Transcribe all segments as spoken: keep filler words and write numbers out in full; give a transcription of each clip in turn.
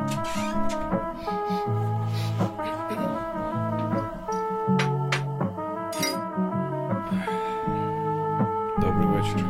Добрий вечір.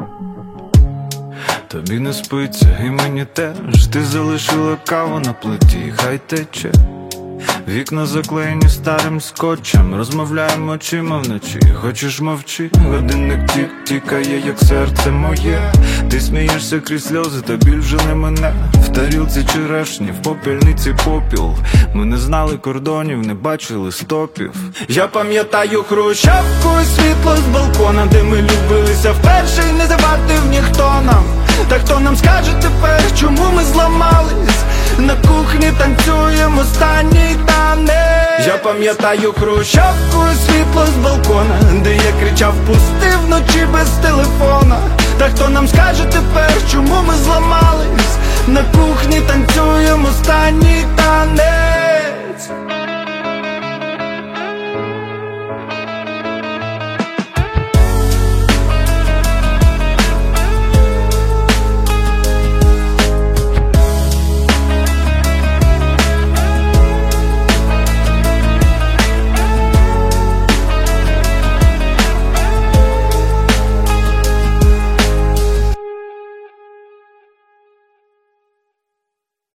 Тобі не спиться і мені теж. Ти залишила каву на плиті, хай тече. Вікна заклеєні старим скотчем. Розмовляємо очима вночі, хочеш мовчи. Годинник тік тікає, як серце моє. Ти смієшся крізь сльози, та біль вже не мене. В тарілці черешні, в попільниці попіл. Ми не знали кордонів, не бачили стопів. Я пам'ятаю хрущавку і світло з балкона, де ми любилися вперше і не завадив ніхто нам. Та хто нам скаже тепер, чому ми зламались? На кухні танцюємо останній танець. Я пам'ятаю хрущавку і світло з балкона, де я кричав пусти вночі без телефона. Та хто нам скаже тепер, чому ми зламались?